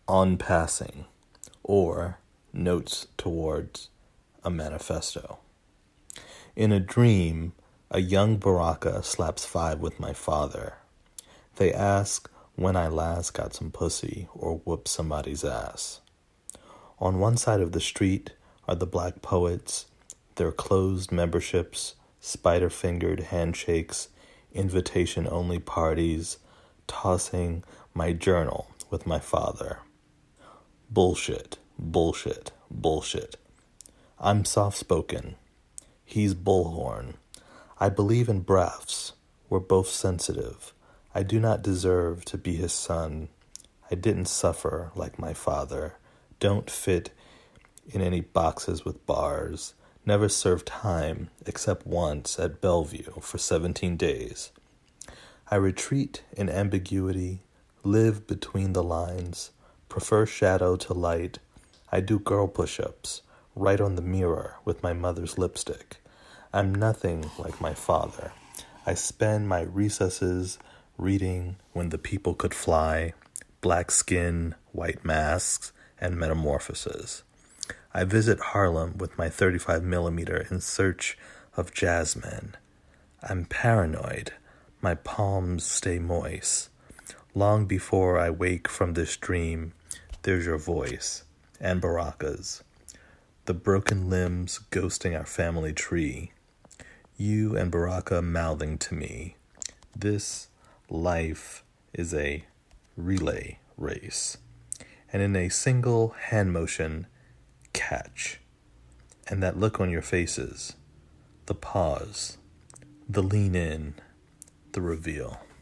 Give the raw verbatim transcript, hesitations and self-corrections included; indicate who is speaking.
Speaker 1: On Passing, or Notes Towards a Manifesto. In a dream, a young Baraka slaps five with my father. They ask when I last got some pussy or whooped somebody's ass. On one side of the street are the black poets, their closed memberships, spider-fingered handshakes, invitation-only parties, tossing my journal with my father. Bullshit, bullshit, bullshit. I'm soft-spoken. He's bullhorn. I believe in breaths. We're both sensitive. I do not deserve to be his son. I didn't suffer like my father. Don't fit in any boxes with bars. Never served time except once at Bellevue for seventeen days. I retreat in ambiguity, live between the lines, prefer shadow to light. I do girl push-ups, right on the mirror with my mother's lipstick. I'm nothing like my father. I spend my recesses reading When the People Could Fly, Black Skin, White Masks, and Metamorphoses. I visit Harlem with my thirty-five millimeter in search of jazzmen. I'm paranoid. My palms stay moist. Long before I wake from this dream, there's your voice and Baraka's. The broken limbs ghosting our family tree. You and Baraka mouthing to me. This life is a relay race. And in a single hand motion, catch. And that look on your faces. The pause. The lean in. The reveal.